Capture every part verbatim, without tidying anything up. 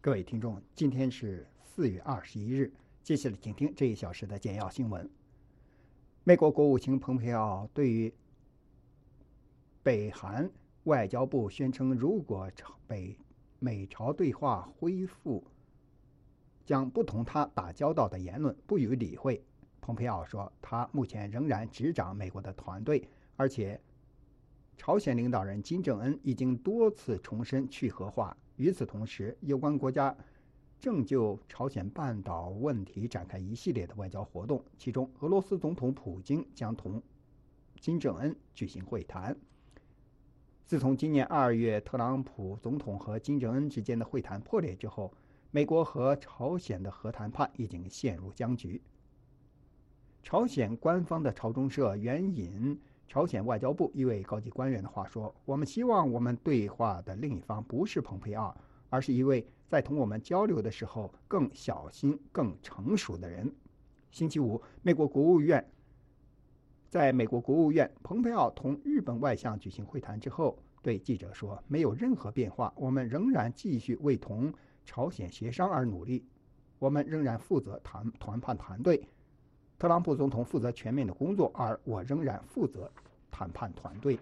各位听众，今天是四月二十一日，接下来请听这一小时的简要新闻。美国国务卿蓬佩奥对于北韩外交部宣称，如果北美朝对话恢复，将不同他打交道的言论不予理会。蓬佩奥说，他目前仍然执掌美国的团队，而且朝鲜领导人金正恩已经多次重申去核化。与此同时，有关国家正就朝鲜半岛问题展开一系列的外交活动，其中俄罗斯总统普京将同金正恩举行会谈。自从今年二月特朗普总统和金正恩之间的会谈破裂之后，美国和朝鲜的核谈判已经陷入僵局。朝鲜官方的朝中社援引朝鲜外交部一位高级官员的话说，我们希望我们对话的另一方不是蓬佩奥，而是一位在同我们交流的时候更小心更成熟的人。星期五，美国国务院在美国国务院蓬佩奥同日本外相举行会谈之后，对记者说，没有任何变化，我们仍然继续为同朝鲜协商而努力，我们仍然负责谈谈判团队，特朗普总统负责全面的工作，而我仍然负责谈判团队。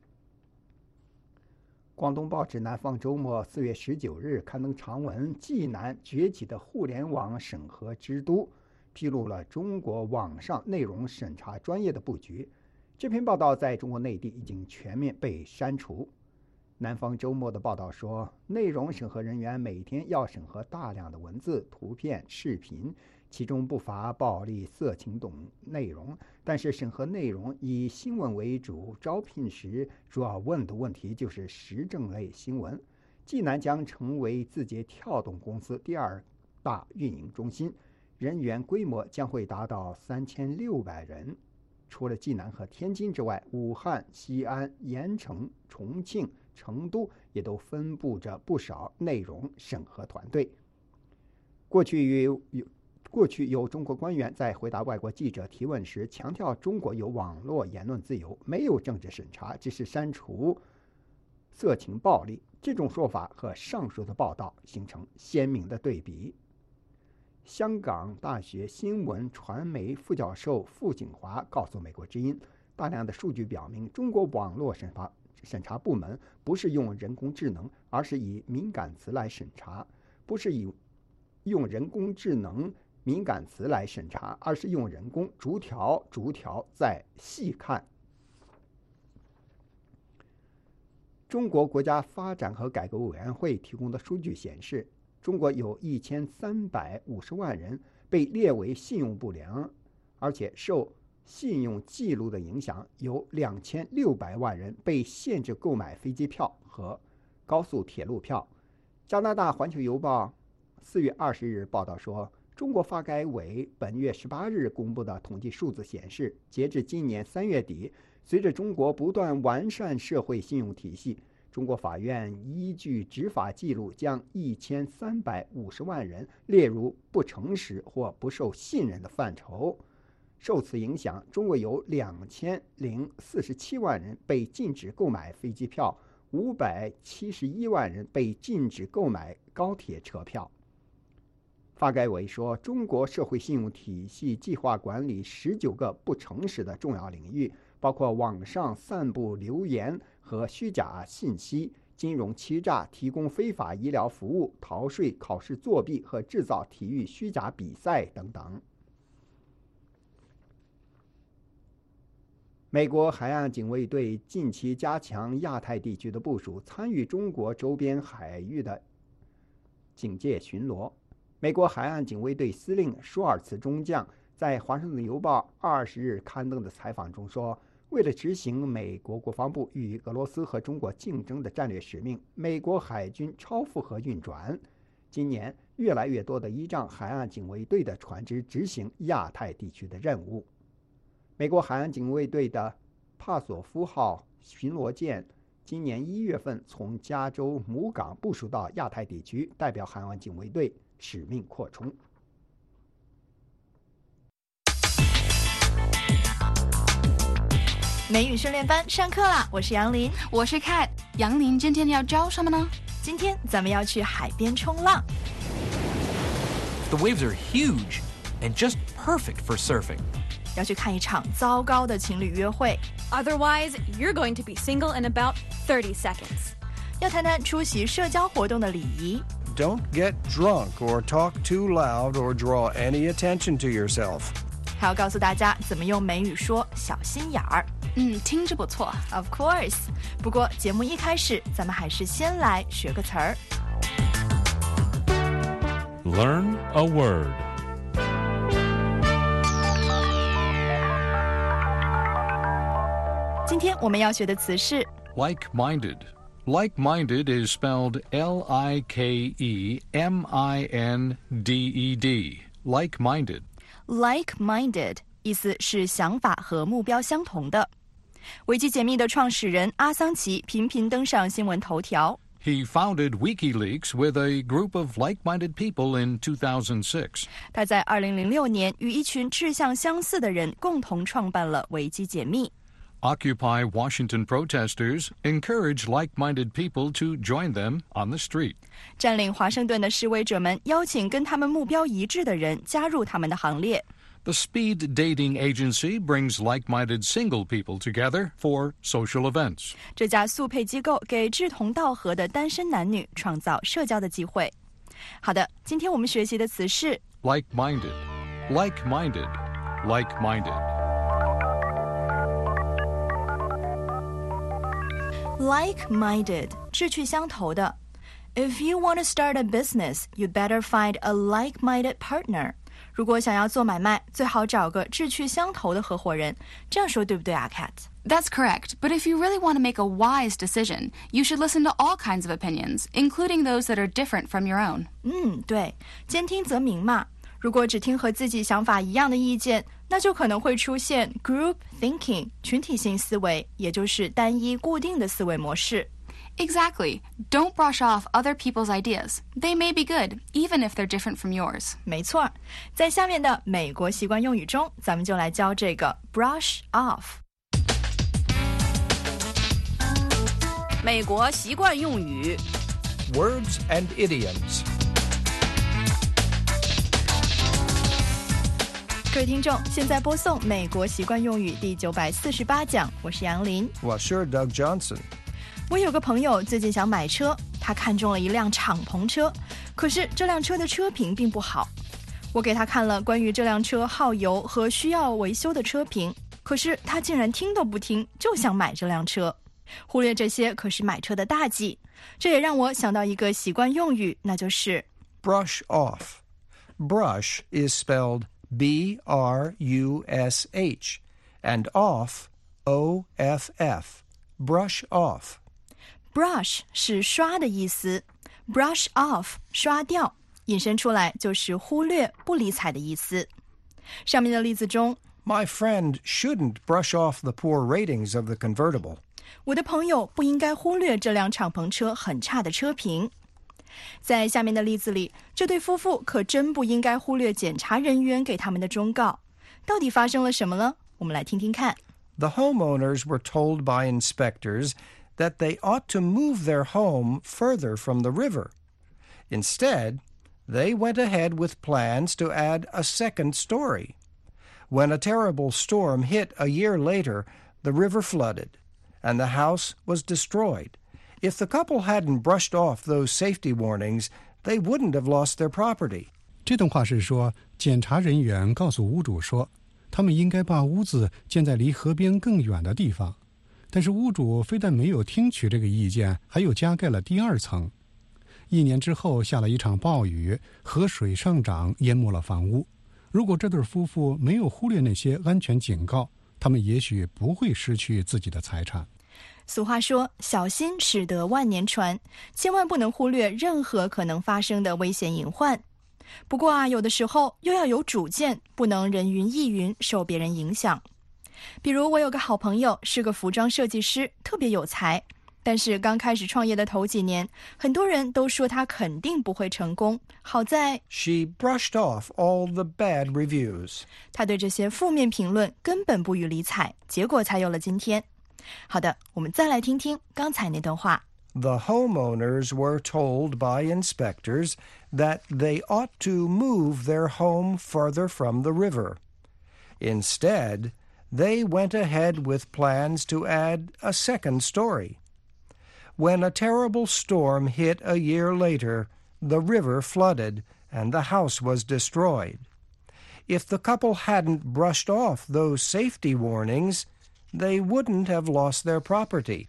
广东报纸南方周末四月十九日刊登长文，济南崛起的互联网审核之都，披露了中国网上内容审查专业的布局。这篇报道在中国内地已经全面被删除。南方周末的报道说，内容审核人员每天要审核大量的文字、图片、视频，其中不乏暴力、色情等内容，但是审核内容以新闻为主，招聘时主要问的问题就是时政类新闻。济南将成为字节跳动公司第二大运营中心，人员规模将会达到三千六百人。除了济南和天津之外，武汉、西安、盐城、重庆、成都也都分布着不少内容审核团队。过去有过去有中国官员在回答外国记者提问时强调，中国有网络言论自由，没有政治审查，只是删除色情暴力。这种说法和上述的报道形成鲜明的对比。香港大学新闻传媒副教授傅景华告诉美国之音，大量的数据表明，中国网络审查审查部门不是用人工智能，而是以敏感词来审查，不是以用人工智能敏感词来审查，而是用人工逐条逐条再细看。中国国家发展和改革委员会提供的数据显示，中国有一千三百五十万人被列为信用不良，而且受信用记录的影响，有两千六百万人被限制购买飞机票和高速铁路票。加拿大环球邮报四月二十日报道说，中国发改委本月十八日公布的统计数字显示，截至今年三月底，随着中国不断完善社会信用体系，中国法院依据执法记录，将一千三百五十万人列入不诚实或不受信任的范畴。受此影响，中国有两千零四十七万人被禁止购买飞机票，五百七十一万人被禁止购买高铁车票。发改委说，中国社会信用体系计划管理十九个不诚实的重要领域，包括网上散布流言和虚假信息、金融欺诈、提供非法医疗服务、逃税、考试作弊和制造体育虚假比赛等等。美国海岸警卫队近期加强亚太地区的部署，参与中国周边海域的警戒巡逻。美国海岸警卫队司令舒尔茨中将在《华盛顿邮报》二十日刊登的采访中说，为了执行美国国防部与俄罗斯和中国竞争的战略使命，美国海军超负荷运转。今年，越来越多的依仗海岸警卫队的船只执行亚太地区的任务。美国海岸警卫队的帕索夫号巡逻舰今年一月份从加州母港部署到亚太地区，代表海岸警卫队使命扩充。 美语训练班上课啦！我是杨林， 我是 Kat。杨林，今天要教什么呢？ 今天咱们要去海边冲浪。 The waves are huge and just perfect for surfing. 要去看一场糟糕的情侣约会。 Otherwise, you're going to be single in about thirty seconds. 要谈谈出席社交活动的礼仪。 Don't get drunk or talk too loud or draw any attention to yourself. 还要告诉大家怎么用美语说小心眼儿。 嗯，听着不错。 Of course， 不过节目一开始，咱们还是先来学个词儿。 Learn a word. 今天我们要学的词是 Like-minded. Like-minded is spelled L I K E M I N D E D. Like-minded. like-minded， 意思是想法和目标相同的。维基解密的创始人阿桑奇频频登上新闻头条。 He founded WikiLeaks with a group of like-minded people in two thousand six. 他在二零零六年与一群志向相似的人共同创办了维基解密。 Occupy Washington protesters encourage like-minded people to join them on the street. 占领华盛顿的示威者们邀请跟他们目标一致的人加入他们的行列。 The speed dating agency brings like-minded single people together for social events. 这家速配机构给志同道合的单身男女创造社交的机会。好的，今天我们学习的词是 Like-minded. Like-minded. Like-minded. like-minded， 志趣相投的。If you want to start a business, you better find a like-minded partner. 如果想要做买卖，最好找个志趣相投的合伙人。这样说对不对啊 Kat？ That's correct, but if you really want to make a wise decision, you should listen to all kinds of opinions, including those that are different from your own. 嗯，对，兼听则明嘛。如果只听和自己想法一样的意见，那就可能会出现 group thinking 群体性思维，也就是单一固定的思维模式。 Exactly. Don't brush off other people's ideas. They may be good, even if they're different from yours. 没错，在下面的美国习惯用语中，咱们就来教这个 brush off。 美国习惯用语 Words and idioms. 各位听众，现在播送美国习惯用语第九百四十八讲，我是杨林。 Well, sure, Doug Johnson. 我有个朋友最近想买车，他看中了一辆敞篷车，可是这辆车的车评并不好。我给他看了关于这辆车耗油和需要维修的车评，可是他竟然听都不听，就想买这辆车。忽略这些可是买车的大忌。这也让我想到一个习惯用语，那就是 Brush off. Brush is spelled B R U S H and off, O F F. Brush off. brush 是刷的意思， brush off 刷掉，引申出来就是忽略、不理睬的意思。上面的例子中 My friend shouldn't brush off the poor ratings of the convertible. 我的朋友不应该忽略这辆敞篷车很差的车评。在下面的例子里，这对夫妇可真不应该忽略检查人员给他们的忠告。到底发生了什么呢？我们来听听看。 The homeowners were told by inspectors that they ought to move their home further from the river. Instead, they went ahead with plans to add a second story. When a terrible storm hit a year later, the river flooded, and the house was destroyed. If the couple hadn't brushed off those safety warnings, they wouldn't have lost their property. 这段话是说，检查人员告诉屋主说，他们应该把屋子建在离河边更远的地方。但是屋主非但没有听取这个意见，还又加盖了第二层。一年之后下了一场暴雨，河水上涨，淹没了房屋。如果这对夫妇没有忽略那些安全警告，他们也许不会失去自己的财产。 俗话说，小心驶得万年船，千万不能忽略任何可能发生的危险隐患。不过啊，有的时候又要有主见，不能人云亦云，受别人影响。比如我有个好朋友是个服装设计师，特别有才，但是刚开始创业的头几年，很多人都说他肯定不会成功。好在 She brushed off all the bad reviews. 他对这些负面评论根本不予理睬，结果才有了今天。好的，我们再来听听刚才那段话。 the homeowners were told by inspectors that they ought to move their home further from the river. Instead, they went ahead with plans to add a second story. When a terrible storm hit a year later, the river flooded and the house was destroyed. If the couple hadn't brushed off those safety warnings, they wouldn't have lost their property.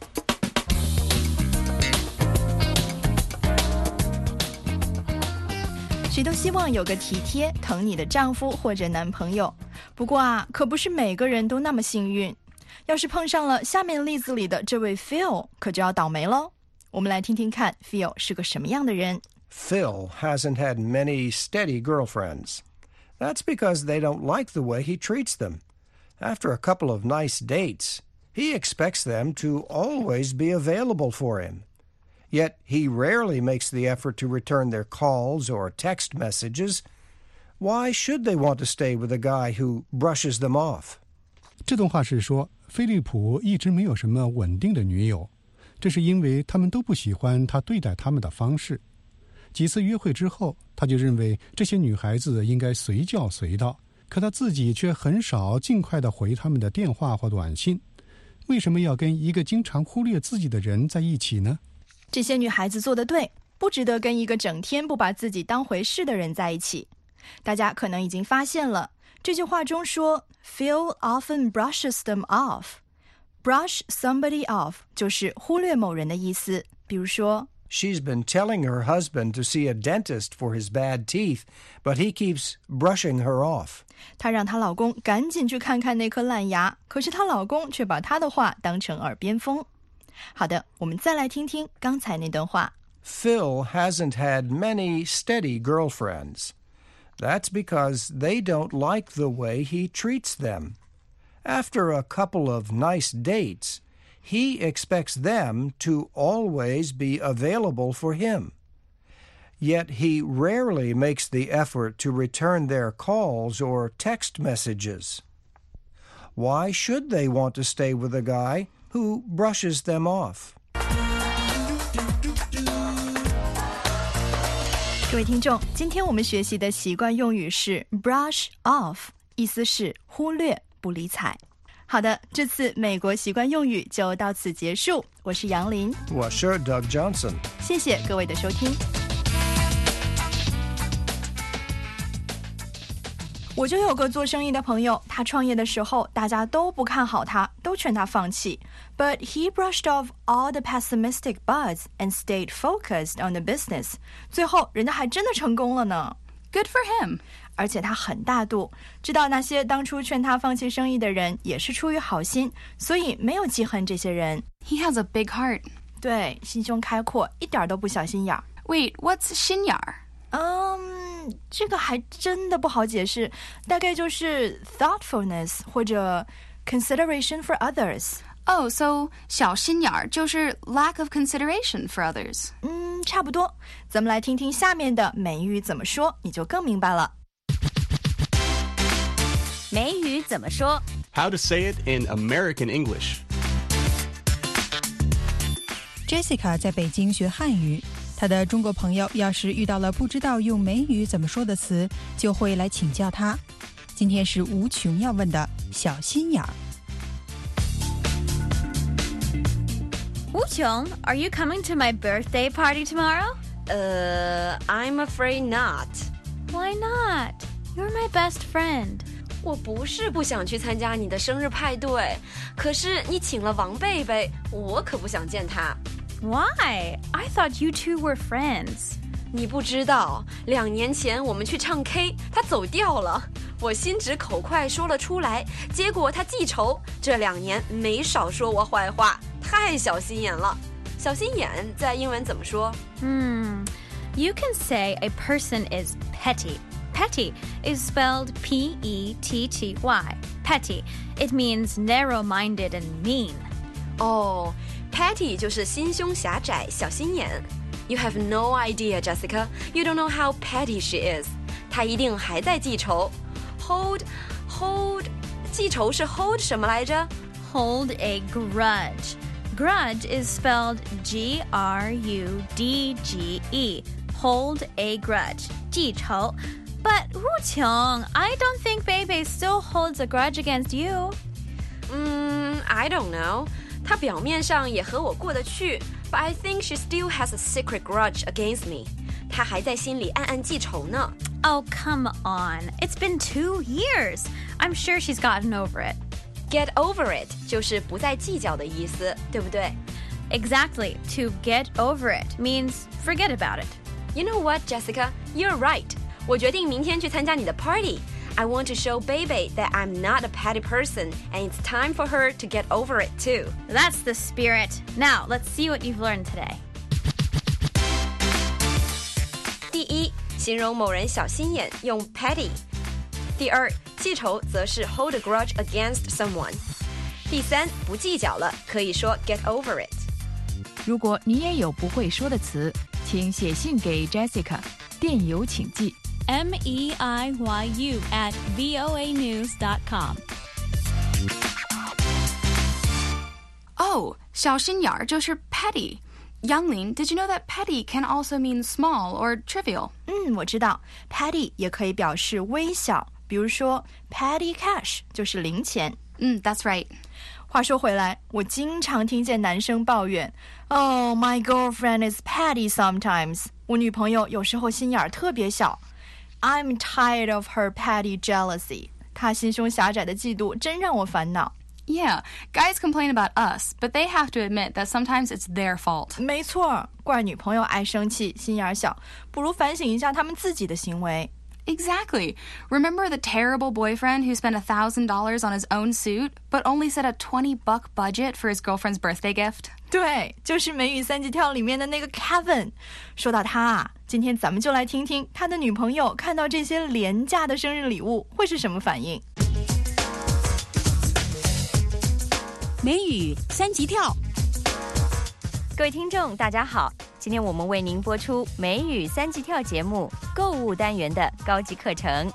谁都希望有个体贴疼你的丈夫或者男朋友，不过啊，可不是每个人都那么幸运。要是碰上了下面例子里的这位 Phil， 可就要倒霉喽。我们来听听看 Phil 是个什么样的人。 Phil hasn't had many steady girlfriends. That's because they don't like the way he treats them. After a couple of nice dates, he expects them to always be available for him. Yet he rarely makes the effort to return their calls or text messages. Why should they want to stay with a guy who brushes them off? 这段话是说，菲利普一直没有什么稳定的女友，这是因为他们都不喜欢他对待他们的方式。几次约会之后，他就认为这些女孩子应该随叫随到，可他自己却很少尽快地回他们的电话或短信。为什么要跟一个经常忽略自己的人在一起呢？ 这些女孩子做得对，不值得跟一个整天不把自己当回事的人在一起。大家可能已经发现了，这句话中说 Phil often brushes them off. Brush somebody off 就是忽略某人的意思。比如说 She's been telling her husband to see a dentist for his bad teeth, but he keeps brushing her off. 她让她老公赶紧去看看那颗烂牙，可是她老公却把她的话当成耳边风。好的，我们再来听听刚才那段话。 Phil hasn't had many steady girlfriends. That's because they don't like the way he treats them. After a couple of nice dates, he expects them to always be available for him. Yet he rarely makes the effort to return their calls or text messages. Why should they want to stay with a guy who brushes them off? 各位听众，今天我们学习的习惯用语是 brush off， 意思是忽略不理睬。好的，这次美国习惯用语就到此结束。我是杨林， 我是 Doug Johnson。 谢谢各位的收听。我就有个做生意的朋友，他创业的时候，大家都不看好他，都劝他放弃。But he brushed off all the pessimistic buzz and stayed focused on the business. 最后，人家还真的成功了呢。 Good for him. 而且他很大度，知道那些当初劝他放弃生意的人也是出于好心，所以没有记恨这些人。 He has a big heart. 对，心胸开阔，一点都不小心眼儿。 Wait, what's 心眼儿？ 嗯，这个还真的不好解释，大概就是 thoughtfulness 或者 consideration for others。Oh, so 小心眼儿就是 lack of consideration for others. 嗯，差不多。咱们来听听下面的美语怎么说，你就更明白了。 美语怎么说 How to say it in American English. Jessica 在北京学汉语，她的中国朋友要是遇到了不知道用美语怎么说的词，就会来请教她。今天是无穷要问的小心眼儿。 吴琼 Are you coming to my birthday party tomorrow? Uh, I'm afraid not. Why not? You're my best friend. 我不是不想去参加你的生日派对，可是你请了王贝贝，我可不想见他。 Why? I thought you two were friends. 你不知道，两年前我们去唱 K， 他走调了，我心直口快说了出来，结果他记仇，这两年没少说我坏话，太小心眼了。小心眼在英文怎么说？ Hmm, you can say a person is petty.Petty is spelled P E T T Y. Petty. It means narrow-minded and mean. 哦、oh, petty 就是心胸狭窄、小心眼。You have no idea, Jessica. You don't know how petty she is. 她一定还在记仇。Hold, hold. 记仇是 hold 什么来着？ Hold a grudge. Grudge is spelled G R U D G E. Hold a grudge. 记仇. But Wuqiong, I don't think Beibei still holds a grudge against you. Mm, I don't know. 她表面上也和我过得去 but I think she still has a secret grudge against me. 她还在心里暗暗记仇呢。 Oh, come on. It's been two years. I'm sure she's gotten over it. Get over it 就是不再计较的意思，对不对？ Exactly. To get over it means forget about it. You know what, Jessica? You're right. 我决定明天去参加你的 party. I want to show Beibei that I'm not a petty person, and it's time for her to get over it too. That's the spirit. Now, let's see what you've learned today. 第一，形容某人小心眼用 petty。第二，记仇则是 hold a grudge against someone。第三，不计较了，可以说 get over it。 如果你也有不会说的词，请写信给 Jessica， 电邮请寄 M E I Y U at voa news dot com. Oh, 小心眼儿就是 petty. Youngling, did you know that petty can also mean small or trivial? 嗯，我知道 petty 也可以表示微小，比如说 petty cash 就是零钱。 嗯 that's right. 话说回来，我经常听见男生抱怨 Oh, my girlfriend is petty sometimes. 我女朋友有时候心眼儿特别小。I'm tired of her petty jealousy. 她心胸狭窄的嫉妒真让我烦恼。 Yeah, guys complain about us, but they have to admit that sometimes it's their fault. 没错，怪女朋友爱生气，心眼小，不如反省一下他们自己的行为。 Exactly. Remember the terrible boyfriend who spent one thousand dollars on his own suit, but only set a twenty buck budget for his girlfriend's birthday gift? 对，就是美语三级跳里面的那个 Kevin。说到他啊，今天咱们就来听听他的女朋友看到这些廉价的生日礼物会是什么反应。 美语三级跳， 各位听众大家好，今天我们为您播出美语三级跳节目购物单元的高级课程。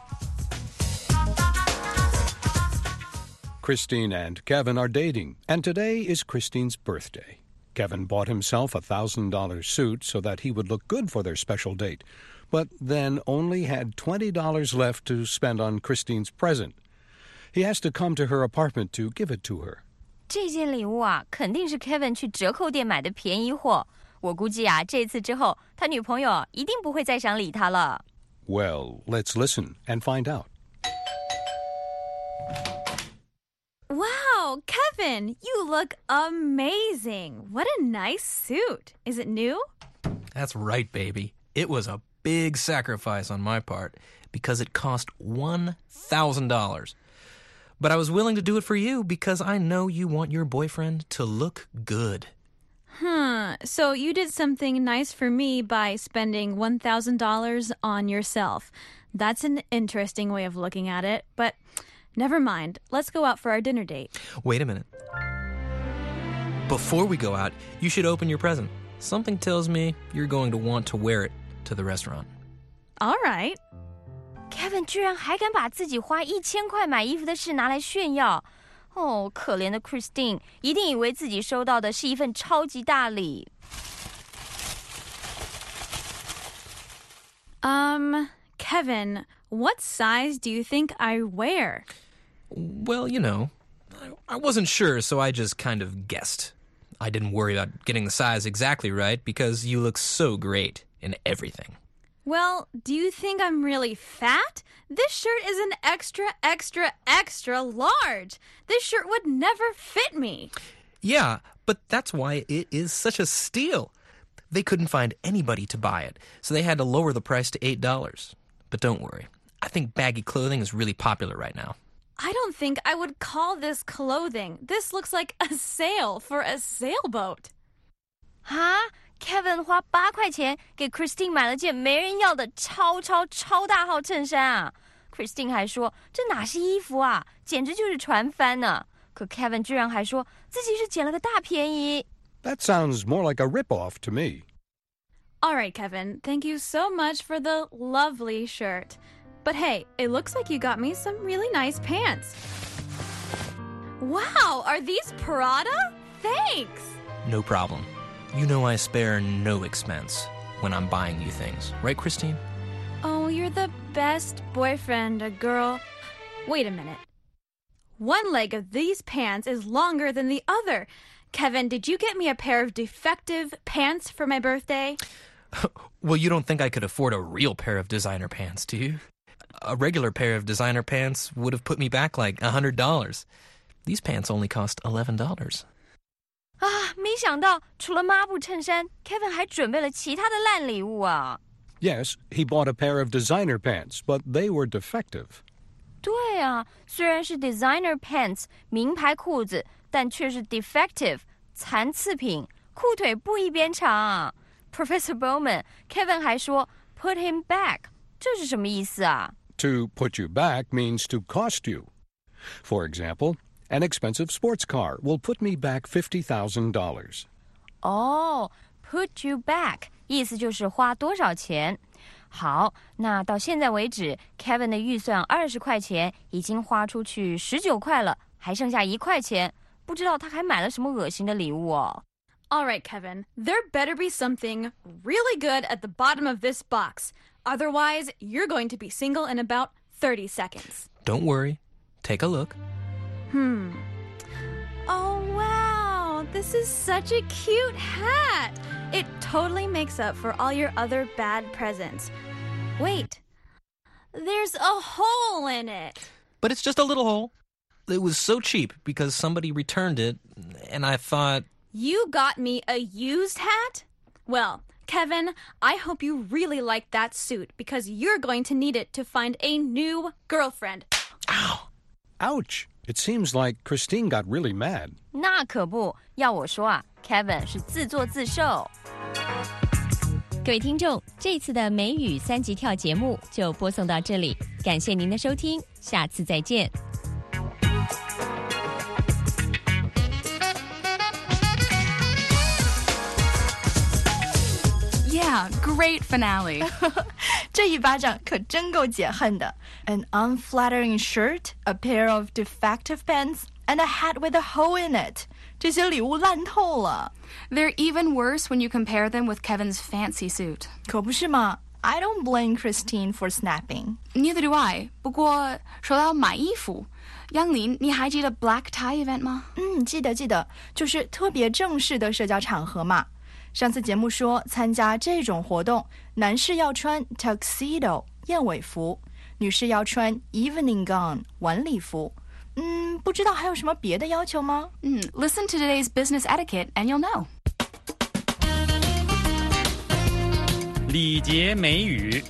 Christine and Kevin are dating, and today is Christine's birthday. Kevin bought himself a one thousand dollars suit so that he would look good for their special date, but then only had twenty dollars left to spend on Christine's present. He has to come to her apartment to give it to her. 这件礼物啊，肯定是 Kevin 去折扣店买的便宜货。我估计啊，这次之后，他女朋友一定不会再想理他了。 Well, let's listen and find out. Wow, Kevin, you look amazing. What a nice suit. Is it new? That's right, baby. It was a big sacrifice on my part because it cost one thousand dollars. But I was willing to do it for you because I know you want your boyfriend to look good. Hmm, so you did something nice for me by spending one thousand dollars on yourself. That's an interesting way of looking at it, but never mind. Let's go out for our dinner date. Wait a minute. Before we go out, you should open your present. Something tells me you're going to want to wear it to the restaurant. All right. Kevin 居然还敢把自己花一千块买衣服的事拿来炫耀。哦，可怜的 Christine 一定以为自己收到的是一份超级大礼。 Um, Kevin, what size do you think I wear? Well, you know, I wasn't sure, so I just kind of guessed. I didn't worry about getting the size exactly right because you look so great in everything. Well, do you think I'm really fat? This shirt is an extra, extra, extra large. This shirt would never fit me. Yeah, but that's why it is such a steal. They couldn't find anybody to buy it, so they had to lower the price to eight dollars. But don't worry. I think baggy clothing is really popular right now. I don't think I would call this clothing. This looks like a sail for a sailboat. 哈？Kevin 花八块钱给 Christine 买了件没人要的超超超大号衬衫啊 ！Christine 还说这哪是衣服啊，简直就是船帆呢。可 Kevin 居然还说自己是捡了个大便宜。 That sounds more like a rip-off to me. All right, Kevin. Thank you so much for the lovely shirt. But hey, it looks like you got me some really nice pants. Wow, are these Prada? Thanks. No problem. You know I spare no expense when I'm buying you things. Right, Christine? Oh, you're the best boyfriend, a girl. Wait a minute. One leg of these pants is longer than the other. Kevin, did you get me a pair of defective pants for my birthday? Well, you don't think I could afford a real pair of designer pants, do you? A regular pair of designer pants would have put me back like one hundred dollars. These pants only cost eleven dollars. 啊，没想到除了抹布衬衫 ，Kevin 还准备了其他的烂礼物啊。 Yes, he bought a pair of designer pants, but they were defective. 对啊，虽然是 designer pants 名牌裤子，但却是 defective 残次品，裤腿不一边长。Professor Bowman Kevin 还说 put him back， 这是什么意思啊？ To put you back means to cost you. For example, an expensive sports car will put me back fifty thousand dollars. 哦 ，put you back 意思就是花多少钱。好，那到现在为止 ，Kevin 的预算二十块钱已经花出去十九块了，还剩下一块钱，不知道他还买了什么恶心的礼物哦。 All right, Kevin, there better be something really good at the bottom of this box. Otherwise, you're going to be single in about thirty seconds. Don't worry. Take a look. Hmm. Oh, wow. This is such a cute hat. It totally makes up for all your other bad presents. Wait. There's a hole in it. But it's just a little hole. It was so cheap because somebody returned it, and I thought... You got me a used hat? Well, Kevin, I hope you really like that suit because you're going to need it to find a new girlfriend. Ow. Ouch. It seems like Christine got really mad. 那可不，要我说啊 ，Kevin 是自作自受。 各位听众，这次的美语三级跳节目就播送到这里，感谢您的收听，下次再见。 Yeah, great finale. 这一巴掌可真够解恨的。An unflattering shirt, a pair of defective pants, and a hat with a hole in it. 这些礼物烂透了。 They're even worse when you compare them with Kevin's fancy suit. 可不是吗？ I don't blame Christine for snapping. Neither do I. 不过说到买衣服，央琳，你还记得 black tie event 吗？ 嗯，记得记得，就是特别正式的社交场合嘛。上次节目说，参加这种活动，男士要穿 tuxedo 燕尾服，女士要穿 evening gown 晚礼服。嗯，不知道还有什么别的要求吗？ 嗯 ，Listen to today's business etiquette and you'll know. 礼节美语。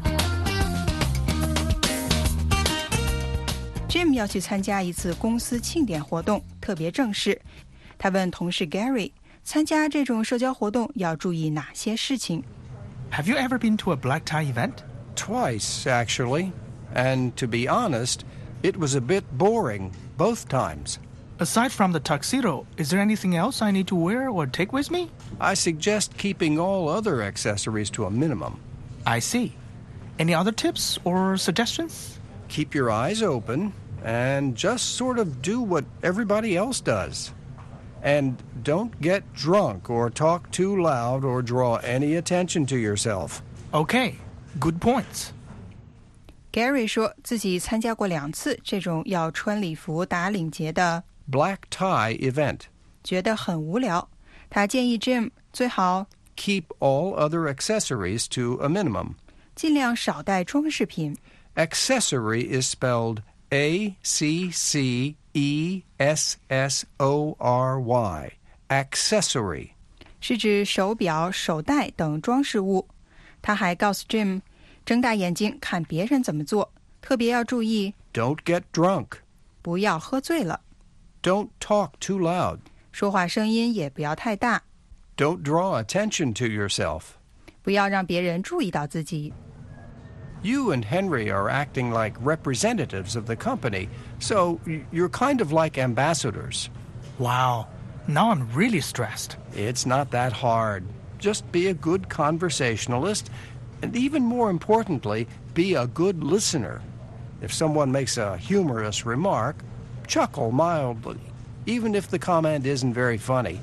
Jim 要去参加一次公司庆典活动，特别正式。他问同事 Gary。参加这种社交活动要注意哪些事情 Have you ever been to a black tie event? Twice, actually. And to be honest, it was a bit boring, both times. Aside from the tuxedo, is there anything else I need to wear or take with me? I suggest keeping all other accessories to a minimum. I see. Any other tips or suggestions? Keep your eyes open and just sort of do what everybody else does. And don't get drunk or talk too loud or draw any attention to yourself. Okay, good points. Gary 说自己参加过两次这种要穿礼服打领结的 black tie event. 觉得很无聊。他建议 Jim 最好 keep all other accessories to a minimum. 尽量少带装饰品。 Accessory is spelled A C C E S S O R Y. Accessory. 是指手表、手袋等装饰物。他还告诉 Jim 睁大眼睛看别人怎么做，特别要注意 Don't get drunk. 不要喝醉了。 Don't talk too loud. 说话声音也不要太大。 Don't draw attention to yourself. 不要让别人注意到自己。 You and Henry are acting like representatives of the company, so you're kind of like ambassadors. Wow, now I'm really stressed. It's not that hard. Just be a good conversationalist, and even more importantly, be a good listener. If someone makes a humorous remark, chuckle mildly, even if the comment isn't very funny.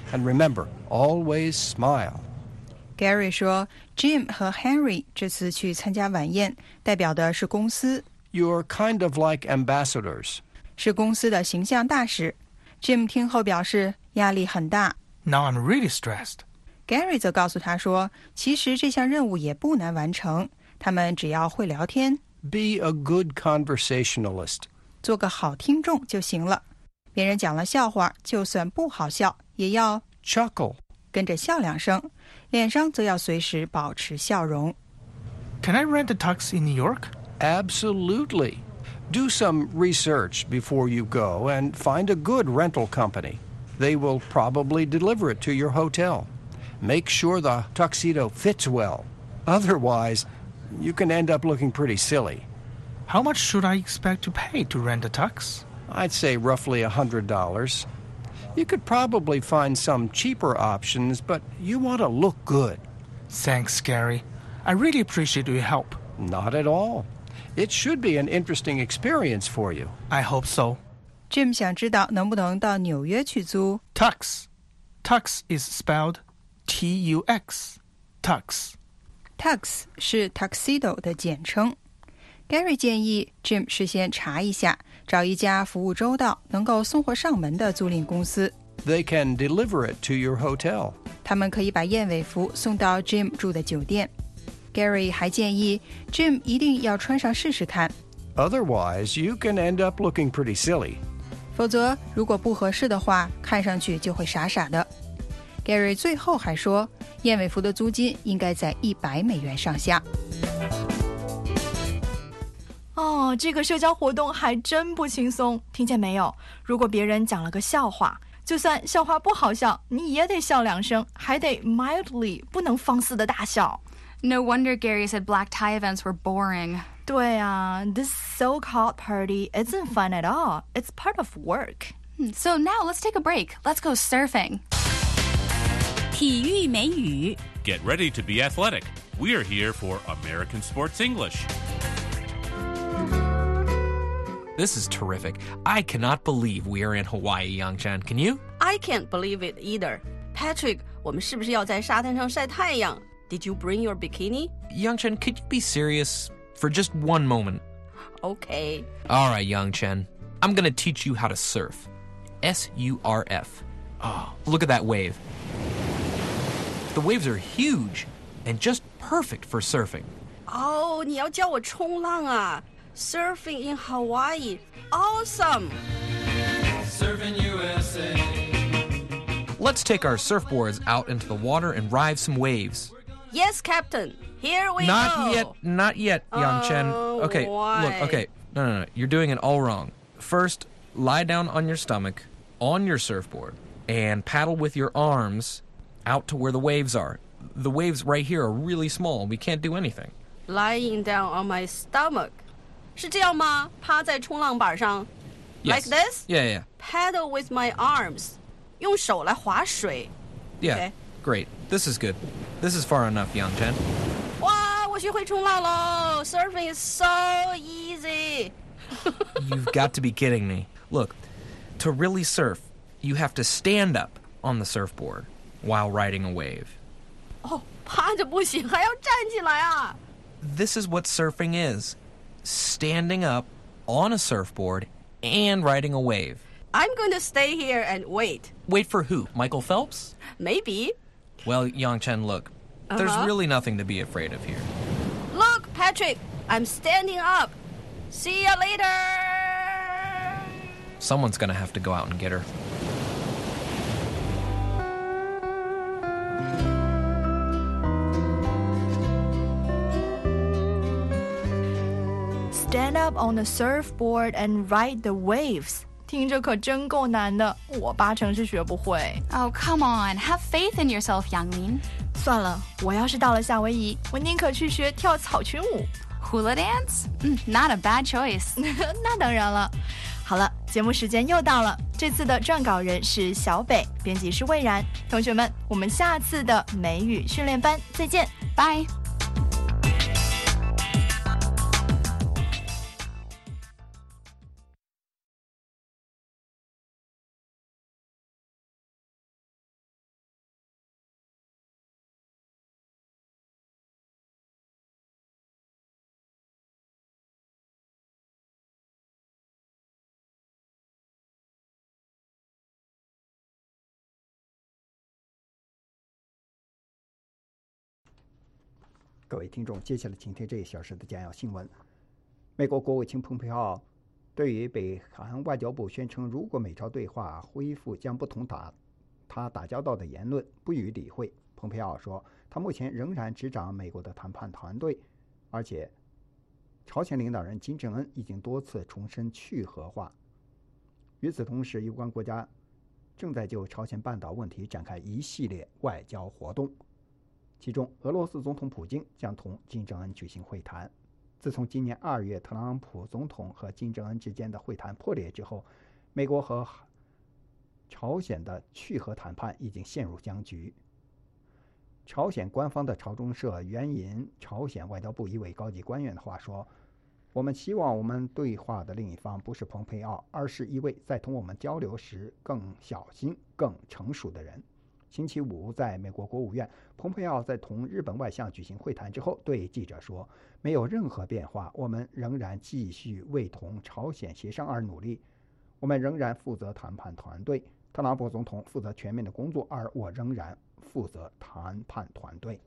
And remember, always smile. Gary 说 Jim 和 Henry 这次去参加晚宴，代表的是公司， You're kind of like ambassadors. 是公司的形象大使。Jim 听后表示压力很大。 Now I'm really stressed. Gary 则告诉他说，其实这项任务也不难完成，他们只要会聊天， Be a good conversationalist. 做个好听众就行了。别人讲了笑话，就算不好笑，也要 chuckle， 跟着笑两声，脸上则要随时保持笑容。 Can I rent a tux in New York? Absolutely. Do some research before you go and find a good rental company. They will probably deliver it to your hotel. Make sure the tuxedo fits well. Otherwise, you can end up looking pretty silly. How much should I expect to pay to rent a tux? I'd say roughly one hundred dollars. You could probably find some cheaper options, but you want to look good. Thanks, Gary. I really appreciate your help. Not at all. It should be an interesting experience for you. I hope so. Jim 想知道能不能到纽约去租 Tux. Tux is spelled T U X. Tux. Tux 是 tuxedo 的简称。Gary 建议 Jim 事先查一下，找一家服务周到、能够送货上门的租赁公司。 They can deliver it to your hotel. 他们可以把燕尾服送到 Jim 住的酒店。Gary 还建议 Jim 一定要穿上试试看， Otherwise, you can end up looking pretty silly. 否则如果不合适的话，看上去就会傻傻的。Gary 最后还说，燕尾服的租金应该在一百美元上下。 哦，这个社交活动还真不轻松，听见没有？如果别人讲了个笑话，就算笑话不好笑，你也得笑两声，还得 mildly， 不能放肆的大笑。 No wonder Gary said black tie events were boring. 对啊 ，this so-called party isn't fun at all. It's part of work. So now let's take a break. Let's go surfing. 体育美语 Get ready to be athletic. We're here for American Sports English. This is terrific. I cannot believe we are in Hawaii, Yang-Chen. Can you? I can't believe it either. Patrick, 我们是不是要在沙滩上晒太阳？ Did you bring your bikini? Yang-Chen, could you be serious for just one moment? Okay. All right, Yang-Chen. I'm going to teach you how to surf. S U R F. Oh, look at that wave. The waves are huge and just perfect for surfing. Oh, 你要教我冲浪啊 Surfing in Hawaii. Awesome. Surfing U S A. Let's take our surfboards out into the water and ride some waves. Yes, Captain. Here we not go. Not yet. Not yet, Yang-Chen. Oh, okay, why? look, okay. No, no, no. You're doing it all wrong. First, lie down on your stomach, on your surfboard, and paddle with your arms out to where the waves are. The waves right here are really small. We can't do anything. Lying down on my stomach. 是这样吗？趴在冲浪板上 Yes. Like this? Yeah, yeah. Paddle with my arms. 用手来划水 Yeah, Okay. great. This is good. This is far enough, Yang-Chen. 哇，我学会冲浪喽 Surfing is so easy. You've got to be kidding me. Look, to really surf, you have to stand up on the surfboard while riding a wave. 哦，趴着不行，还要站起来啊 This is what surfing is. Standing up on a surfboard and riding a wave. I'm going to stay here and wait. Wait for who? Michael Phelps? Maybe. Well, Yang-Chen, look. There's Uh-huh. really nothing to be afraid of here. Look, Patrick, I'm standing up. See ya later. Someone's gonna have to go out and get her. Stand up on the surfboard and ride the waves. 听着可真够难的，我八成是学不会。 Oh, come on. Have faith in yourself, Yang-Min. 算了，我要是到了夏威夷，我宁可去学跳草裙舞。 Hula dance? Mm, not a bad choice. 那当然了。好了，节目时间又到了。这次的撰稿人是小北，编辑是魏然。同学们，我们下次的美语训练班再见， 拜。 各位听众，接下来请听这一小时的简要新闻。美国国务卿蓬佩奥对于北韩外交部宣称如果美朝对话恢复将不同打他打交道的言论不予理会。蓬佩奥说，他目前仍然执掌美国的谈判团队，而且朝鲜领导人金正恩已经多次重申去核化。与此同时，有关国家正在就朝鲜半岛问题展开一系列外交活动，其中俄罗斯总统普京将同金正恩举行会谈。自从今年二月特朗普总统和金正恩之间的会谈破裂之后，美国和朝鲜的去核谈判已经陷入僵局。朝鲜官方的朝中社援引朝鲜外交部一位高级官员的话说，我们希望我们对话的另一方不是蓬佩奥，而是一位在同我们交流时更小心、更成熟的人。星期五，在美国国务院，蓬佩奥在同日本外相举行会谈之后，对记者说：“没有任何变化，我们仍然继续为同朝鲜协商而努力。我们仍然负责谈判团队，特朗普总统负责全面的工作，而我仍然负责谈判团队。”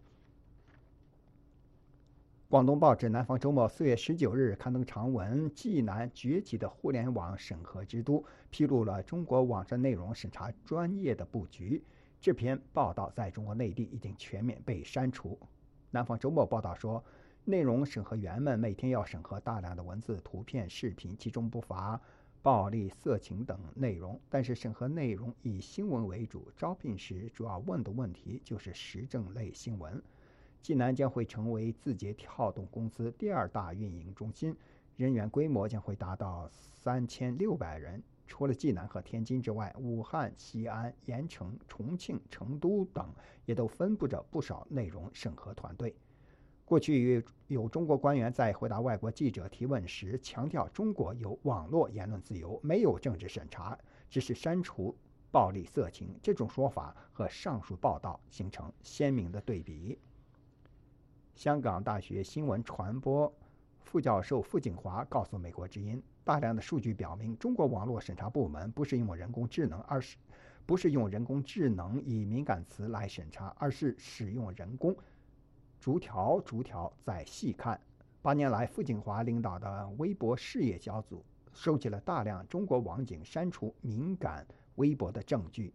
广东报纸《南方周末》四月十九日刊登长文，济南崛起的互联网审核之都，披露了中国网站内容审查专业的布局。这篇报道在中国内地已经全面被删除。南方周末报道说，内容审核员们每天要审核大量的文字、图片、视频，其中不乏暴力、色情等内容，但是审核内容以新闻为主，招聘时主要问的问题就是时政类新闻。济南将会成为字节跳动公司第二大运营中心，人员规模将会达到三千六百人。除了济南和天津之外，武汉、西安、盐城、重庆、成都等也都分布着不少内容审核团队。过去有中国官员在回答外国记者提问时强调，中国有网络言论自由，没有政治审查，只是删除暴力色情。这种说法和上述报道形成鲜明的对比。香港大学新闻传播副教授傅景华告诉美国之音，大量的数据表明，中国网络审查部门不是用人工智能，而是不是用人工智能以敏感词来审查，而是使用人工逐条逐条在细看。八年来，傅景华领导的微博事业小组收集了大量中国网警删除敏感微博的证据。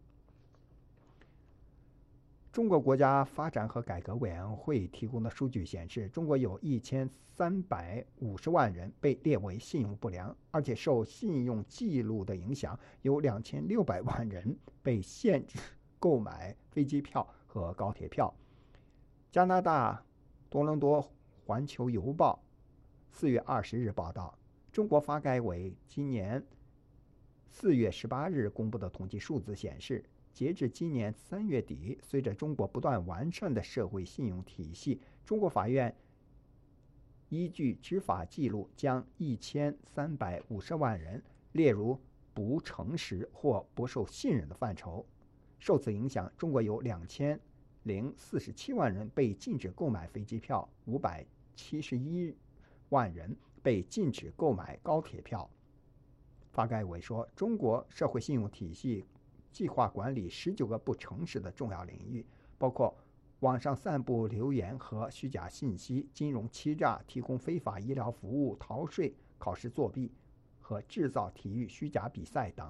中国国家发展和改革委员会提供的数据显示，中国有一千三百五十万人被列为信用不良，而且受信用记录的影响，有两千六百万人被限制购买飞机票和高铁票。加拿大多伦多环球邮报四月二十日报道，中国发改委今年四月十八日公布的统计数字显示，截至今年三月底，随着中国不断完善的社会信用体系，中国法院依据执法记录，将一千三百五十万人列入不诚实或不受信任的范畴。受此影响，中国有两千零四十七万人被禁止购买飞机票，五百七十一万人被禁止购买高铁票。发改委说，中国社会信用体系计划管理十九个不诚实的重要领域，包括网上散布流言和虚假信息、金融欺诈、提供非法医疗服务、逃税、考试作弊和制造体育虚假比赛等。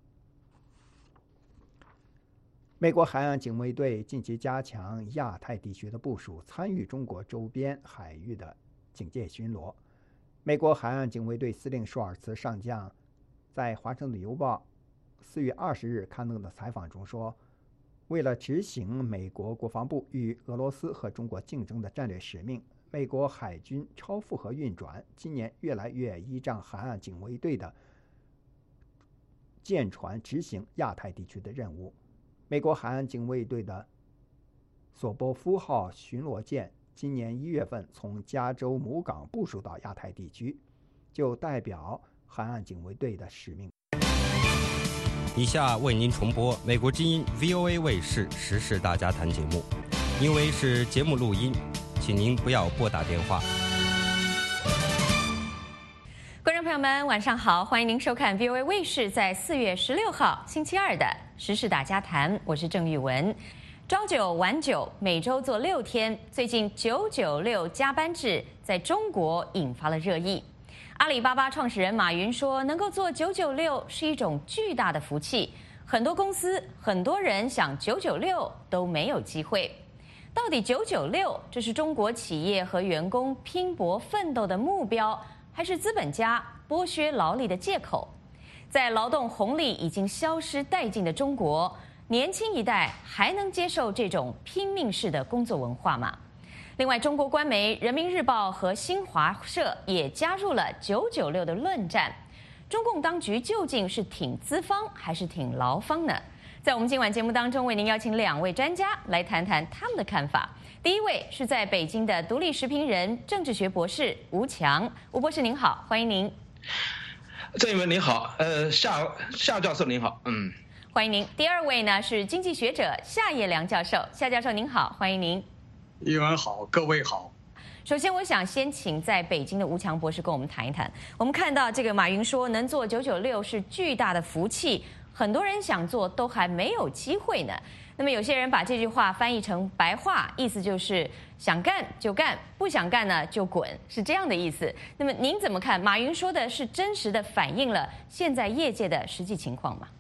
美国海岸警卫队近期加强亚太地区的部署，参与中国周边海域的警戒巡逻。美国海岸警卫队司令舒尔茨上将在《华盛顿邮报》四月二十日刊登的采访中说，为了执行美国国防部与俄罗斯和中国竞争的战略使命，美国海军超负荷运转，今年越来越依仗海岸警卫队的舰船执行亚太地区的任务。美国海岸警卫队的索波夫号巡逻舰今年一月份从加州母港部署到亚太地区，就代表海岸警卫队的使命。 以下为您重播美国之音 V O A 卫视时事大家谈节目，因为是节目录音，请您不要拨打电话。 观众朋友们，晚上好，欢迎您收看 V O A 卫视在四月十六号星期二的时事大家谈，我是郑玉文。 朝九晚九，每周做六天。最近九九六加班制在中国引发了热议。阿里巴巴创始人马云说，能够做九九六是一种巨大的福气，很多公司、很多人想九九六都没有机会。到底九九六这是中国企业和员工拼搏奋斗的目标，还是资本家剥削劳力的借口？在劳动红利已经消失殆尽的中国，年轻一代还能接受这种拼命式的工作文化吗？另外，中国官媒《人民日报》和新华社也加入了九九六的论战。中共当局究竟是挺资方还是挺劳方呢？在我们今晚节目当中，为您邀请两位专家来谈谈他们的看法。第一位是在北京的独立时评人、政治学博士吴强。吴博士您好，欢迎您。 郑一文您好，呃，夏夏教授您好，嗯。 欢迎您。第二位呢是经济学者夏业良教授，夏教授您好，欢迎您。 一文好，各位好。 首先，我想先请在北京的吴强博士跟我们谈一谈。我们看到这个马云说，能做九九六是巨大的福气，很多人想做都还没有机会呢。那么有些人把这句话翻译成白话，意思就是想干就干，不想干呢就滚，是这样的意思。那么您怎么看？马云说的是真实的反映了现在业界的实际情况吗？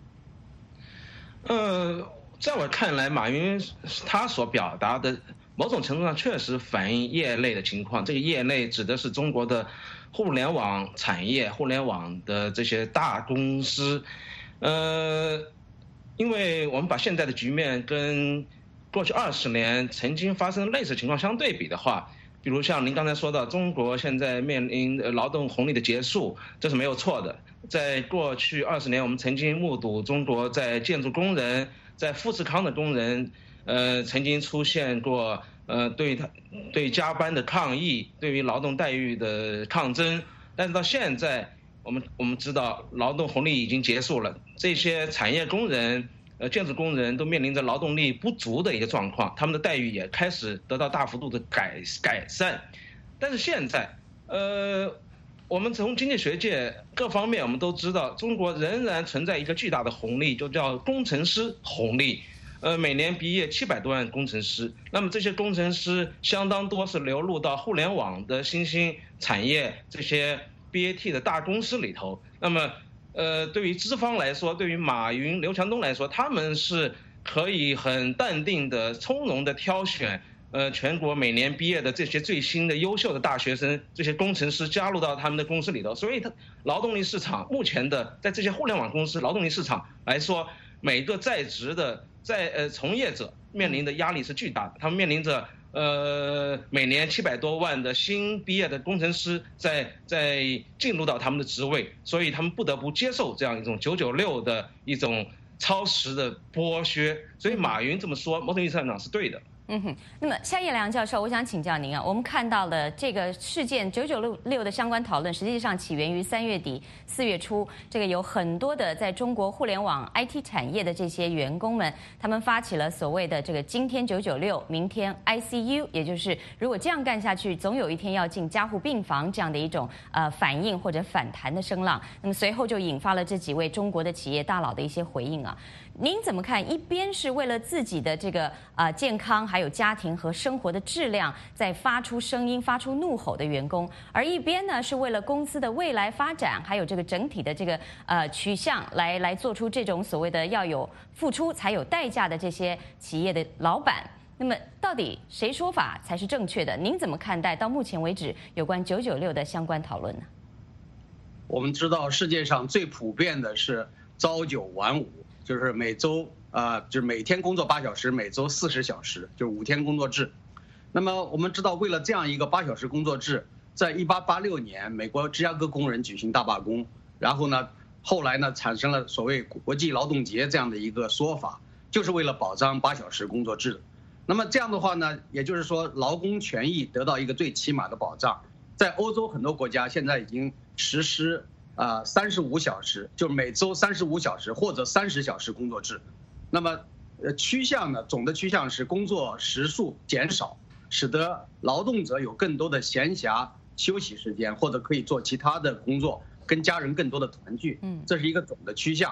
呃，在我看来，马云他所表达的某种程度上确实反映业内的情况。这个业内指的是中国的互联网产业、互联网的这些大公司。呃，因为我们把现在的局面跟过去二十年曾经发生类似情况相对比的话，比如像您刚才说到，中国现在面临劳动红利的结束，这是没有错的。在过去二十年，我们曾经目睹中国在建筑工人、在富士康的工人，呃，曾经出现过呃对他对加班的抗议，对于劳动待遇的抗争。但是到现在，我们我们知道劳动红利已经结束了，这些产业工人、呃建筑工人都面临着劳动力不足的一个状况，他们的待遇也开始得到大幅度的改改善。但是现在，呃。我们从经济学界各方面，我们都知道，中国仍然存在一个巨大的红利，就叫工程师红利。呃，每年毕业七百多万工程师，那么这些工程师相当多是流入到互联网的新兴产业这些 B A T 的大公司里头。那么，呃，对于资方来说，对于马云、刘强东来说，他们是可以很淡定的、从容的挑选。呃，全国每年毕业的这些最新的优秀的大学生，这些工程师加入到他们的公司里头，所以他劳动力市场目前的在这些互联网公司劳动力市场来说，每个在职的在呃从业者面临的压力是巨大的，他们面临着呃每年七百多万的新毕业的工程师在在进入到他们的职位，所以他们不得不接受这样一种九九六的一种超时的剥削，所以马云这么说，某种意义上讲是对的。 嗯哼，那么夏业良教授，我想请教您啊，我们看到了这个事件九九六的相关讨论，实际上起源于三月底四月初，这个有很多的在中国互联网 I T 产业的这些员工们，他们发起了所谓的这个今天九九六，明天 I C U， 也就是如果这样干下去，总有一天要进加护病房这样的一种呃反应或者反弹的声浪。那么随后就引发了这几位中国的企业大佬的一些回应啊。您怎么看？一边是为了自己的这个呃健康，还有家庭和生活的质量，在发出声音、发出怒吼的员工，而一边呢是为了公司的未来发展，还有这个整体的这个呃取向，来来做出这种所谓的要有付出才有代价的这些企业的老板。那么，到底谁说法才是正确的？您怎么看待到目前为止有关九九六的相关讨论呢？ 我们知道世界上最普遍的是朝九晚五。就是每周啊、呃，就是每天工作八小时，每周四十小时，就是五天工作制。那么我们知道，为了这样一个八小时工作制，在一八八六年，美国芝加哥工人举行大罢工，然后呢，后来呢，产生了所谓国际劳动节这样的一个说法，就是为了保障八小时工作制。那么这样的话呢，也就是说，劳工权益得到一个最起码的保障。在欧洲很多国家现在已经实施。啊，三十五小时，就是每周三十五小时或者三十小时工作制。那么，呃，趋向呢，总的趋向是工作时数减少，使得劳动者有更多的闲暇休息时间，或者可以做其他的工作，跟家人更多的团聚。嗯，这是一个总的趋向。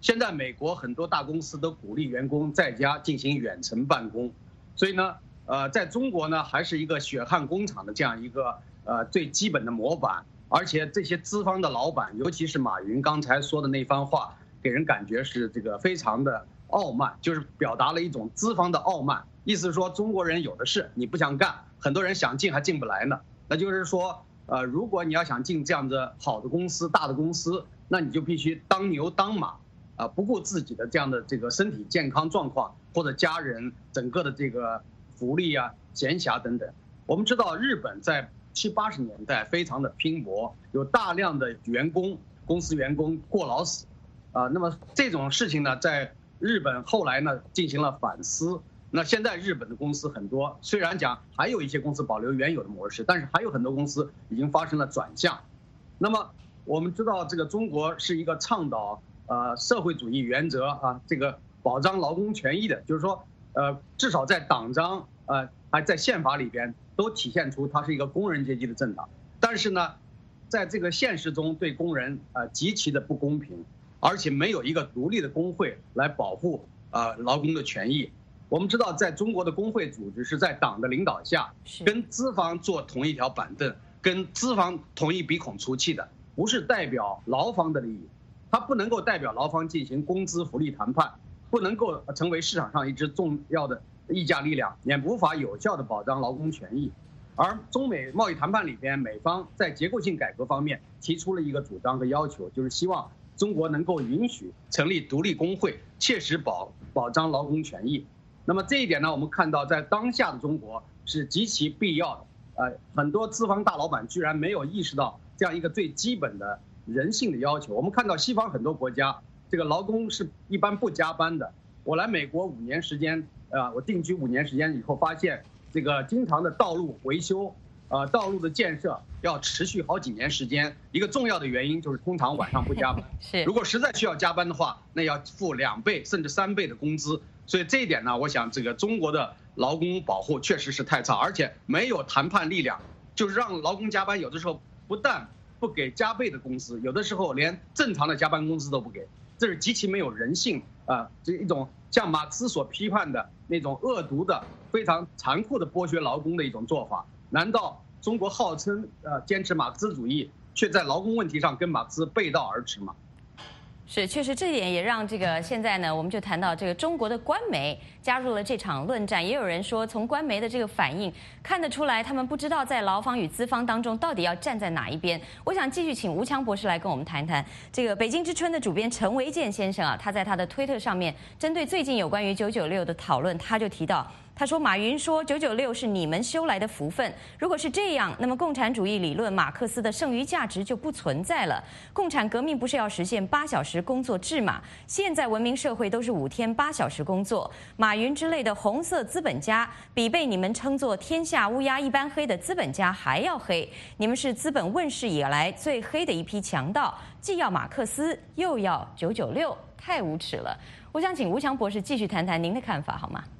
现在美国很多大公司都鼓励员工在家进行远程办公，所以呢，呃，在中国呢还是一个血汗工厂的这样一个呃最基本的模板，而且这些资方的老板，尤其是马云刚才说的那番话，给人感觉是这个非常的傲慢，就是表达了一种资方的傲慢，意思是说中国人有的是，你不想干，很多人想进还进不来呢。那就是说，呃，如果你要想进这样的好的公司、大的公司，那你就必须当牛当马。啊，不顾自己的这样的这个身体健康状况，或者家人整个的这个福利啊、闲暇等等。我们知道日本在七八十年代非常的拼搏，有大量的员工、公司员工过劳死，啊，那么这种事情呢，在日本后来呢进行了反思。那现在日本的公司很多，虽然讲还有一些公司保留原有的模式，但是还有很多公司已经发生了转向。那么我们知道，这个中国是一个倡导呃，社会主义原则啊，这个保障劳工权益的，就是说，呃，至少在党章呃，还在宪法里边都体现出它是一个工人阶级的政党。但是呢，在这个现实中对工人呃极其的不公平，而且没有一个独立的工会来保护呃劳工的权益。我们知道，在中国的工会组织是在党的领导下，跟资方坐同一条板凳，跟资方同一鼻孔出气的，不是代表劳方的利益。它不能够代表劳方进行工资福利谈判，不能够成为市场上一支重要的议价力量，也无法有效的保障劳工权益。而中美贸易谈判里边，美方在结构性改革方面提出了一个主张和要求，就是希望中国能够允许成立独立工会，切实保保障劳工权益。那么这一点呢，我们看到在当下的中国是极其必要的。呃，很多资方大老板居然没有意识到这样一个最基本的人性的要求。我们看到西方很多国家，这个劳工是一般不加班的。我来美国五年时间，呃，我定居五年时间以后，发现这个经常的道路维修，呃，道路的建设要持续好几年时间。一个重要的原因就是通常晚上不加班。 是， 如果实在需要加班的话，那要付两倍甚至三倍的工资。所以这一点呢，我想这个中国的劳工保护确实是太差，而且没有谈判力量，就是让劳工加班，有的时候不但不给加倍的工资，有的时候连正常的加班工资都不给，这是极其没有人性啊！这一种像马克思所批判的那种恶毒的、非常残酷的剥削劳工的一种做法。难道中国号称呃坚持马克思主义，却在劳工问题上跟马克思背道而驰吗？ 是，确实这一点也让这个现在呢，我们就谈到这个中国的官媒加入了这场论战。也有人说，从官媒的这个反应看得出来，他们不知道在劳方与资方当中到底要站在哪一边。我想继续请吴强博士来跟我们谈谈这个《北京之春》的主编陈维健先生啊，他在他的推特上面针对最近有关于九九六的讨论，他就提到。他说：“马云说九九六是你们修来的福分。如果是这样，那么共产主义理论马克思的剩余价值就不存在了。共产革命不是要实现八小时工作制吗？现在文明社会都是五天八小时工作。马云之类的红色资本家，比被你们称作天下乌鸦一般黑的资本家还要黑。你们是资本问世以来最黑的一批强盗，既要马克思，又要九九六，太无耻了。我想请吴强博士继续谈谈您的看法，好吗？”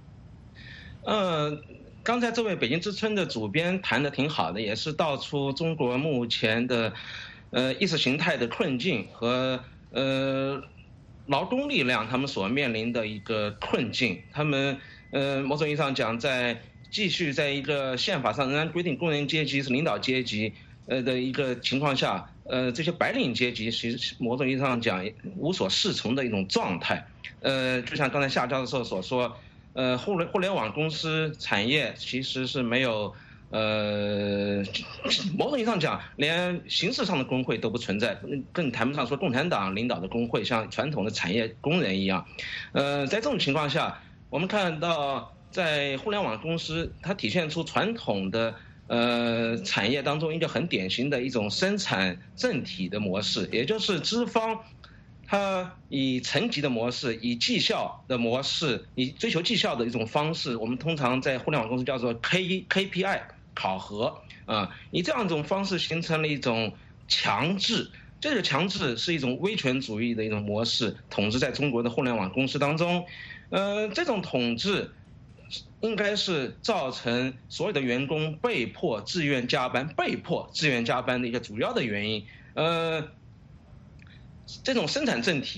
呃，刚才这位北京之春的主编谈的挺好的，也是道出中国目前的，呃，意识形态的困境和呃劳动力量他们所面临的一个困境。他们呃某种意义上讲，在继续在一个宪法上仍然规定工人阶级是领导阶级呃的一个情况下，呃，这些白领阶级其实某种意义上讲无所适从的一种状态。呃，就像刚才夏教授所说。呃，互联互联网公司产业其实是没有，呃，某种意义上讲，连形式上的工会都不存在，更谈不上说共产党领导的工会像传统的产业工人一样。呃，在这种情况下，我们看到在互联网公司，它体现出传统的呃产业当中一个很典型的一种生产政体的模式，也就是资方。它以层级的模式，以绩效的模式，以追求绩效的一种方式，我们通常在互联网公司叫做 K K P I 考核啊，以这样一种方式形成了一种强制，这个强制是一种威权主义的一种模式，统治在中国的互联网公司当中，呃，这种统治应该是造成所有的员工被迫自愿加班、被迫自愿加班的一个主要的原因，呃。这种生产政体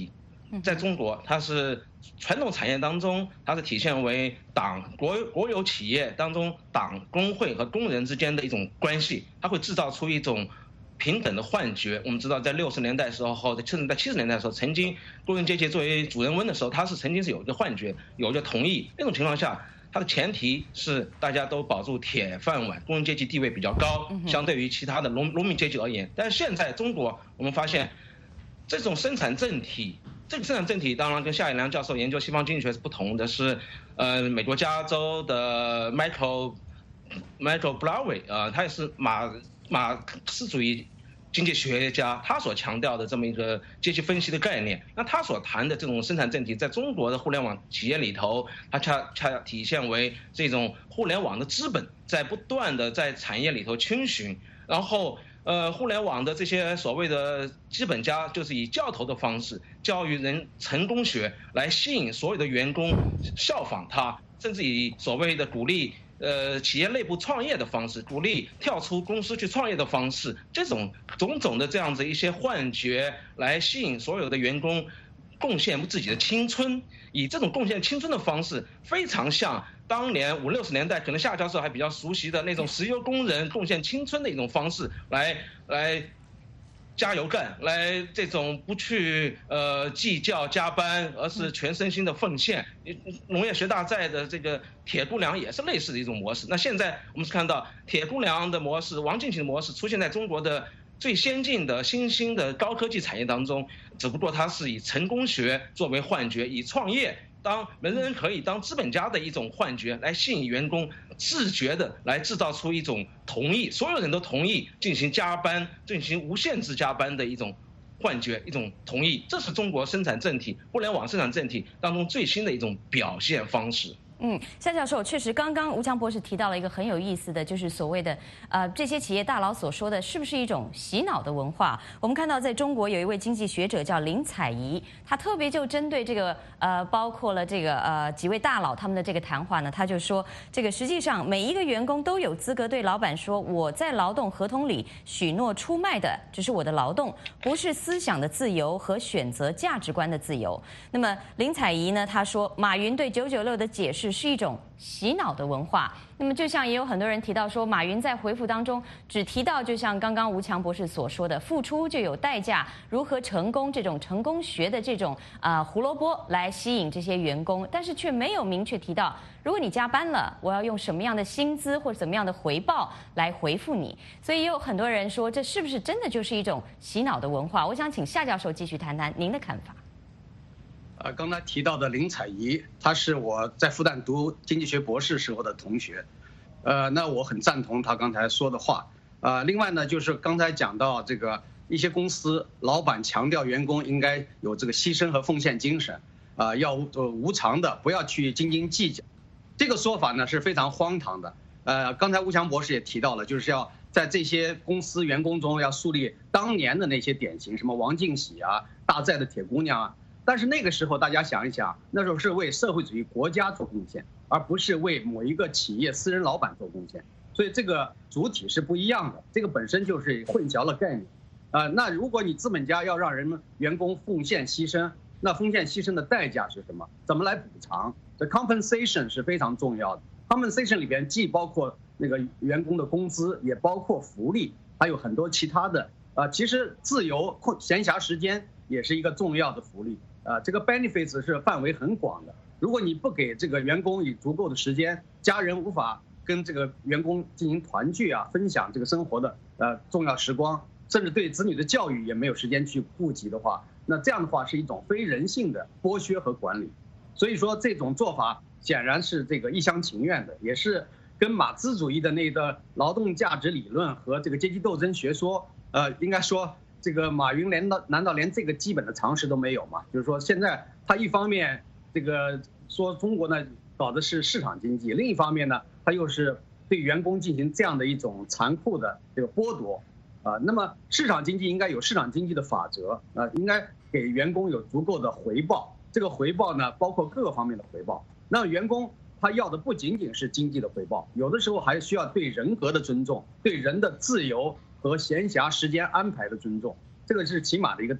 在中国，它是传统产业当中，它是体现为党国国有企业当中党工会和工人之间的一种关系，它会制造出一种平等的幻觉。我们知道，在六十年代时候，甚至在七十年代的时候，曾经工人阶级作为主人翁的时候，他是曾经是有一个幻觉，有一个同意。那种情况下，它的前提是大家都保住铁饭碗，工人阶级地位比较高，相对于其他的农农民阶级而言。但是现在中国，我们发现这种生产政体，这个生产政体当然跟夏以良教授研究西方经济学是不同的，是呃美国加州的 Michael Michael Blowy 啊、呃，他也是马马克思主义经济学家，他所强调的这么一个阶级分析的概念，那他所谈的这种生产政体，在中国的互联网企业里头，它恰恰体现为这种互联网的资本在不断的在产业里头侵寻，然后呃，互联网的这些所谓的资本家，就是以教头的方式教育人成功学来吸引所有的员工效仿他，甚至以所谓的鼓励呃企业内部创业的方式，鼓励跳出公司去创业的方式，这种种种的这样子一些幻觉来吸引所有的员工贡献自己的青春，以这种贡献青春的方式，非常像当年五六十年代可能夏教授还比较熟悉的那种石油工人贡献青春的一种方式来来加油干，来这种不去呃计较加班，而是全身心的奉献。农业学大赛的这个铁姑娘也是类似的一种模式。那现在我们是看到铁姑娘的模式、王进勤的模式出现在中国的最先进的新兴的高科技产业当中，只不过它是以成功学作为幻觉，以创业当人人可以当资本家的一种幻觉来吸引员工自觉的来制造出一种同意，所有人都同意进行加班，进行无限制加班的一种幻觉，一种同意。这是中国生产政体、互联网生产政体当中最新的一种表现方式。 嗯，夏教授，确实，刚刚吴强博士提到了一个很有意思的，就是所谓的呃这些企业大佬所说的，是不是一种洗脑的文化？我们看到在中国有一位经济学者叫林采宜，他特别就针对这个呃包括了这个呃几位大佬他们的这个谈话呢，他就说，这个实际上每一个员工都有资格对老板说，我在劳动合同里许诺出卖的只是我的劳动，不是思想的自由和选择价值观的自由。那么林采宜呢，他说马云对九九六的解释是一种洗脑的文化。那么就像也有很多人提到说，马云在回复当中只提到，就像刚刚吴强博士所说的，付出就有代价，如何成功这种成功学的这种啊、呃、胡萝卜来吸引这些员工，但是却没有明确提到，如果你加班了，我要用什么样的薪资或者怎么样的回报来回复你。所以也有很多人说，这是不是真的就是一种洗脑的文化？我想请夏教授继续谈谈您的看法。 呃，刚才提到的林采宜，他是我在复旦读经济学博士时候的同学，呃，那我很赞同他刚才说的话。呃，另外呢，就是刚才讲到这个一些公司老板强调员工应该有这个牺牲和奉献精神，啊、呃，要呃无偿的，不要去斤斤计较。这个说法呢是非常荒唐的。呃，刚才吴强博士也提到了，就是要在这些公司员工中要树立当年的那些典型，什么王进喜啊、大寨的铁姑娘啊。但是那个时候，大家想一想，那时候是为社会主义国家做贡献，而不是为某一个企业私人老板做贡献，所以这个主体是不一样的，这个本身就是混淆了概念。呃，那如果你资本家要让人们员工奉献牺牲，那奉献牺牲的代价是什么？怎么来补偿？这 compensation 是非常重要的。compensation 里边既包括那个员工的工资，也包括福利，还有很多其他的。呃，其实自由闲暇时间也是一个重要的福利。呃，这个 benefits 是范围很广的。如果你不给这个员工以足够的时间，家人无法跟这个员工进行团聚啊，分享这个生活的呃重要时光，甚至对子女的教育也没有时间去顾及的话，那这样的话是一种非人性的剥削和管理。所以说这种做法显然是这个一厢情愿的，也是跟马克思主义的那个劳动价值理论和这个阶级斗争学说，呃，应该说。这个马云连到难道连这个基本的常识都没有吗？就是说，现在他一方面这个说中国呢搞的是市场经济，另一方面呢，他又是对员工进行这样的一种残酷的这个剥夺，啊、呃，那么市场经济应该有市场经济的法则，啊、呃，应该给员工有足够的回报。这个回报呢，包括各个方面的回报。那员工他要的不仅仅是经济的回报，有的时候还需要对人格的尊重，对人的自由和闲暇时间安排的尊重，这个是起码的一个道理。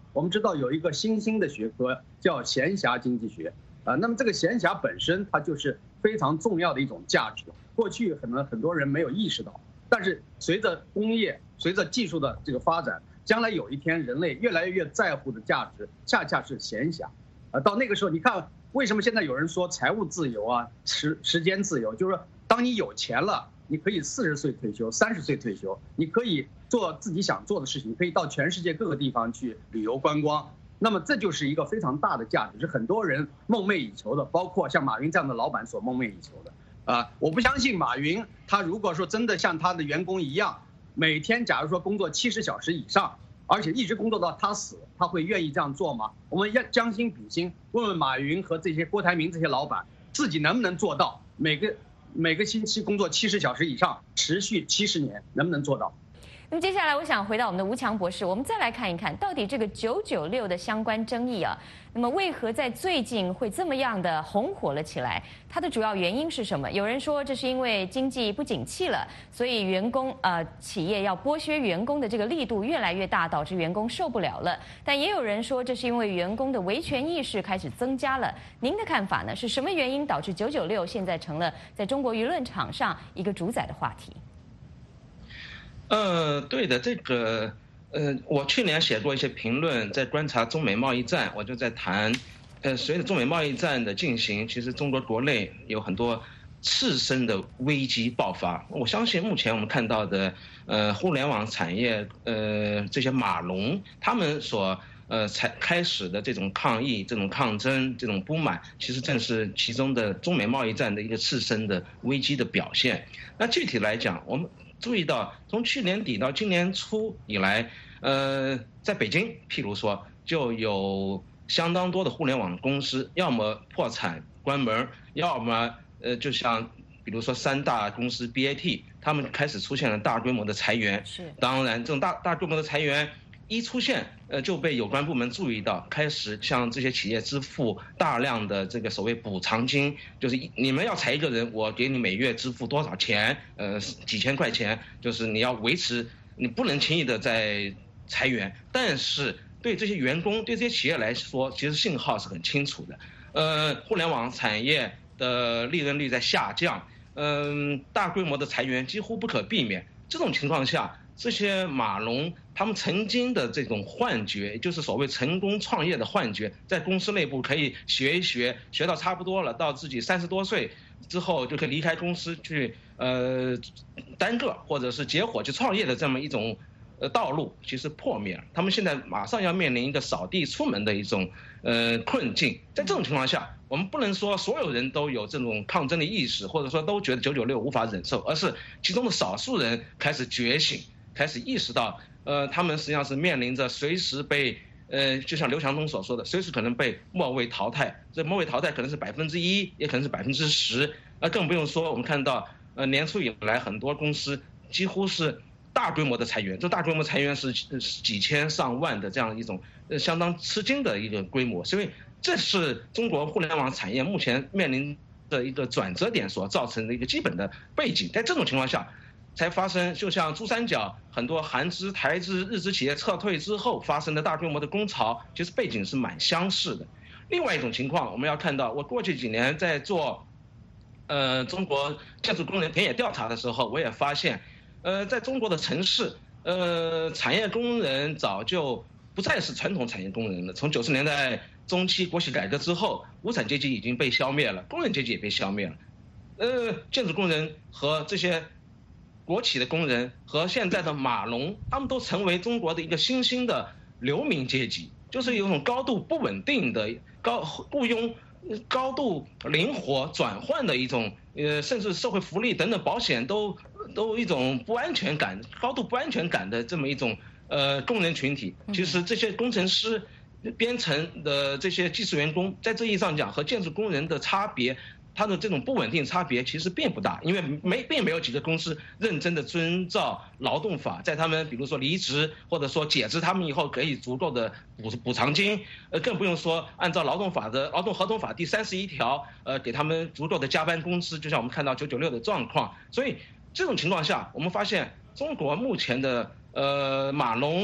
我们知道有一个新兴的学科叫闲暇经济学，啊，那么这个闲暇本身它就是非常重要的一种价值。过去可能很多人没有意识到，但是随着工业、随着技术的这个发展，将来有一天人类越来越在乎的价值，恰恰是闲暇。啊，到那个时候，你看为什么现在有人说财务自由啊、时时间自由，就是说当你有钱了，你可以四十岁退休、三十岁退休，你可以做自己想做的事情，可以到全世界各个地方去旅游观光。那么这就是一个非常大的价值，是很多人梦寐以求的，包括像马云这样的老板所梦寐以求的。啊，我不相信马云他如果说真的像他的员工一样，每天假如说工作七十小时以上，而且一直工作到他死，他会愿意这样做吗？我们要将心比心，问问马云和这些郭台铭这些老板，自己能不能做到每个每个星期工作七十小时以上，持续七十年，能不能做到？ 那么接下来，我想回到我们的吴强博士，我们再来看一看到底这个九九六的相关争议啊，那么为何在最近会这么样的红火了起来？它的主要原因是什么？有人说这是因为经济不景气了，所以员工呃企业要剥削员工的这个力度越来越大，导致员工受不了了。但也有人说这是因为员工的维权意识开始增加了。您的看法呢？是什么原因导致九九六现在成了在中国舆论场上一个主宰的话题？ 呃，对的，这个，呃，我去年写过一些评论，在观察中美贸易战，我就在谈，呃，随着中美贸易战的进行，其实中国国内有很多次生的危机爆发。我相信目前我们看到的，呃，互联网产业，呃，这些码农他们所呃才开始的这种抗议、这种抗争、这种不满，其实正是其中的中美贸易战的一个次生的危机的表现。那具体来讲，我们注意到，从去年底到今年初以来，呃，在北京，譬如说，就有相当多的互联网公司，要么破产关门，要么呃，就像比如说三大公司 B A T， 他们开始出现了大规模的裁员。 是， 当然，这种大大规模的裁员一出现，呃，就被有关部门注意到，开始向这些企业支付大量的这个所谓补偿金，就是你们要裁一个人，我给你每月支付多少钱，呃，几千块钱，就是你要维持，你不能轻易的在裁员。但是对这些员工，对这些企业来说，其实信号是很清楚的，呃，互联网产业的利润率在下降，嗯、呃，大规模的裁员几乎不可避免。这种情况下，这些码农他们曾经的这种幻觉，就是所谓成功创业的幻觉，在公司内部可以学一学，学到差不多了，到自己三十多岁之后就可以离开公司去呃单个或者是结伙去创业的这么一种呃道路，其实破灭了。他们现在马上要面临一个扫地出门的一种呃困境。在这种情况下，我们不能说所有人都有这种抗争的意识，或者说都觉得九九六无法忍受，而是其中的少数人开始觉醒，开始意识到，呃，他们实际上是面临着随时被，呃，就像刘强东所说的，随时可能被末位淘汰。这末位淘汰可能是百分之一，也可能是百分之十，那更不用说我们看到，呃，年初以来很多公司几乎是大规模的裁员，这大规模裁员是几千上万的这样一种，呃，相当吃惊的一个规模。所以这是中国互联网产业目前面临的一个转折点所造成的一个基本的背景。在这种情况下，才发生，就像珠三角很多韩资、台资、日资企业撤退之后发生的大规模的工潮，其实背景是蛮相似的。另外一种情况，我们要看到，我过去几年在做，呃，中国建筑工人田野调查的时候，我也发现，呃，在中国的城市，呃，产业工人早就不再是传统产业工人了。从九十年代中期国企改革之后，无产阶级已经被消灭了，工人阶级也被消灭了，呃，建筑工人和这些国企的工人和现在的码农，他们都成为中国的一个新兴的流民阶级，就是有一种高度不稳定的高雇佣、高度灵活转换的一种，呃，甚至社会福利等等保险都都一种不安全感、高度不安全感的这么一种呃工人群体。其实这些工程师、编程的这些技术员工，在这意义上讲和建筑工人的差别，它的这种不稳定差别其实并不大，因为没并没有几个公司认真的遵照劳动法，在他们比如说离职或者说解职他们以后给予足够的补补偿金，呃，更不用说按照劳动法的劳动合同法第三十一条，呃，给他们足够的加班工资，就像我们看到九九六的状况。所以这种情况下，我们发现中国目前的呃码农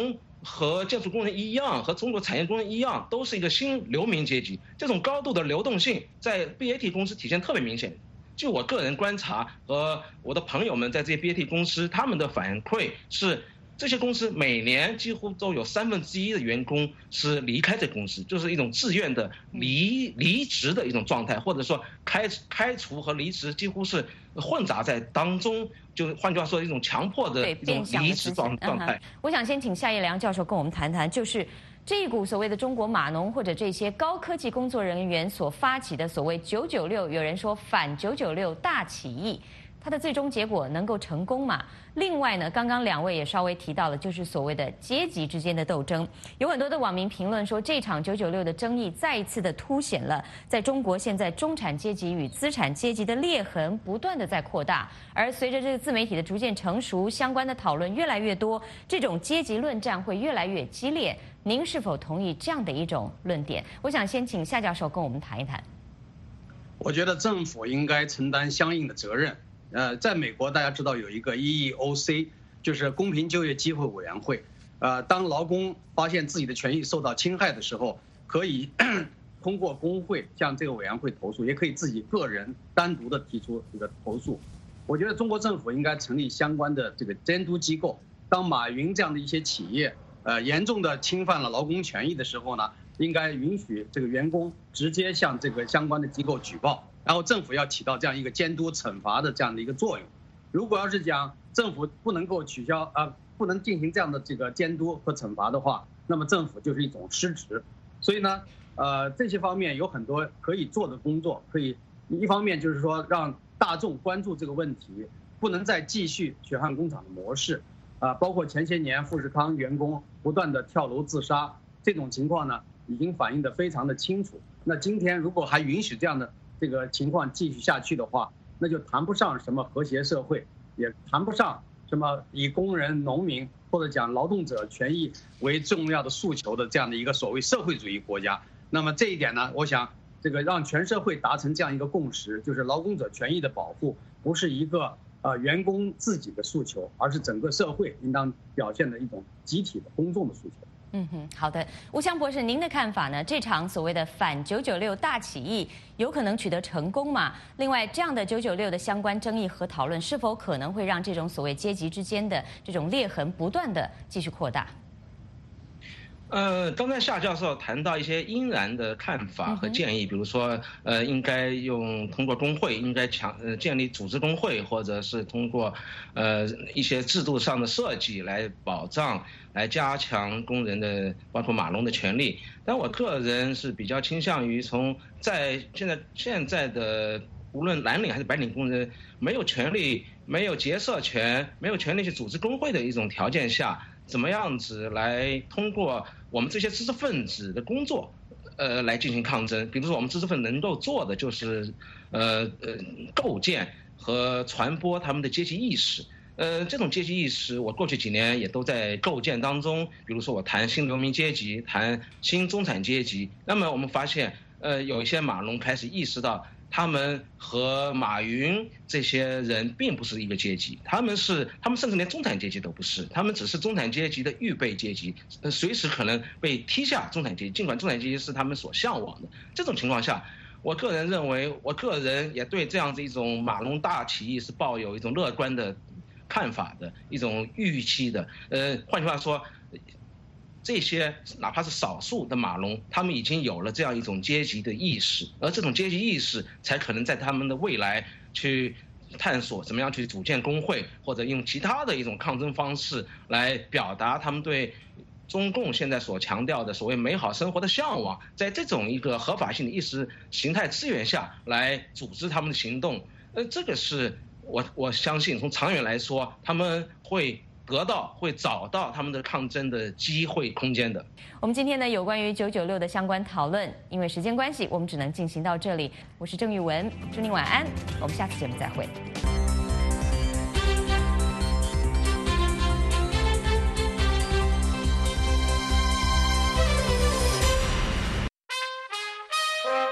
和建筑工人一样，和中国产业工人一样，都是一个新流民阶级。这种高度的流动性在 B A T 公司体现特别明显。就我个人观察和我的朋友们在这些 B A T 公司，他们的反馈是，这些公司每年几乎都有三分之一的员工是离开这公司，就是一种自愿的离离职的一种状态，或者说开开除和离职几乎是混杂在当中。就换句话说，一种强迫的一种离职状状态。 嗯、我想先请夏一良教授跟我们谈谈，就是这一股所谓的中国码农或者这些高科技工作人员所发起的所谓九九六，有人说反九九六大起义，它的最终结果能够成功吗？另外呢，刚刚两位也稍微提到了，就是所谓的阶级之间的斗争。有很多的网民评论说，这场九九六的争议再一次的凸显了在中国现在中产阶级与资产阶级的裂痕不断的在扩大。而随着这个自媒体的逐渐成熟，相关的讨论越来越多，这种阶级论战会越来越激烈。您是否同意这样的一种论点？我想先请夏教授跟我们谈一谈。 我觉得政府应该承担相应的责任。呃，在美国，大家知道有一个 E E O C， 就是公平就业机会委员会。呃，当劳工发现自己的权益受到侵害的时候，可以通过工会向这个委员会投诉，也可以自己个人单独的提出这个投诉。我觉得中国政府应该成立相关的这个监督机构。当马云这样的一些企业，呃，严重的侵犯了劳工权益的时候呢，应该允许这个员工直接向这个相关的机构举报。然后政府要起到这样一个监督惩罚的这样的一个作用。如果要是讲政府不能够取消啊、呃，不能进行这样的这个监督和惩罚的话，那么政府就是一种失职。所以呢，呃，这些方面有很多可以做的工作，可以一方面就是说让大众关注这个问题，不能再继续血汗工厂的模式，啊、呃，包括前些年富士康员工不断的跳楼自杀这种情况呢，已经反映得非常的清楚。那今天如果还允许这样的这个情况继续下去的话，那就谈不上什么和谐社会，也谈不上什么以工人、农民或者讲劳动者权益为重要的诉求的这样的一个所谓社会主义国家。那么这一点呢，我想这个让全社会达成这样一个共识，就是劳工者权益的保护不是一个呃员工自己的诉求，而是整个社会应当表现的一种集体的公众的诉求。 嗯哼，好的，吴强博士，您的看法呢？这场所谓的反九九六大起义有可能取得成功吗？另外，这样的九九六的相关争议和讨论，是否可能会让这种所谓阶级之间的这种裂痕不断的继续扩大？ 呃，刚才夏教授谈到一些应然的看法和建议，比如说，呃，应该用通过工会，应该强呃建立组织工会，或者是通过，呃一些制度上的设计来保障、来加强工人的，包括码农的权利。但我个人是比较倾向于从在现在现在的无论蓝领还是白领工人没有权利、没有结社权、没有权利去组织工会的一种条件下，怎么样子来通过我们这些知识分子的工作，呃，来进行抗争。比如说，我们知识分子能够做的就是，呃呃，构建和传播他们的阶级意识。呃，这种阶级意识，我过去几年也都在构建当中。比如说，我谈新流民阶级，谈新中产阶级。那么我们发现，呃，有一些码农开始意识到，他们和马云这些人并不是一个阶级，他们是，他们甚至连中产阶级都不是，他们只是中产阶级的预备阶级，呃，随时可能被踢下中产阶级，尽管中产阶级是他们所向往的。这种情况下，我个人认为，我个人也对这样子一种码农大起义是抱有一种乐观的看法的，一种预期的。呃，换句话说，这些哪怕是少数的码农，他们已经有了这样一种阶级的意识，而这种阶级意识才可能在他们的未来去探索怎么样去组建工会，或者用其他的一种抗争方式来表达他们对中共现在所强调的所谓美好生活的向往，在这种一个合法性的意识形态资源下来组织他们的行动。呃，这个是我我相信从长远来说，他们会得到会找到他们的抗争的机会空间的。 我们今天呢有关于九九六的相关讨论，因为时间关系，我们只能进行到这里。我是郑玉文，祝您晚安，我们下次节目再会。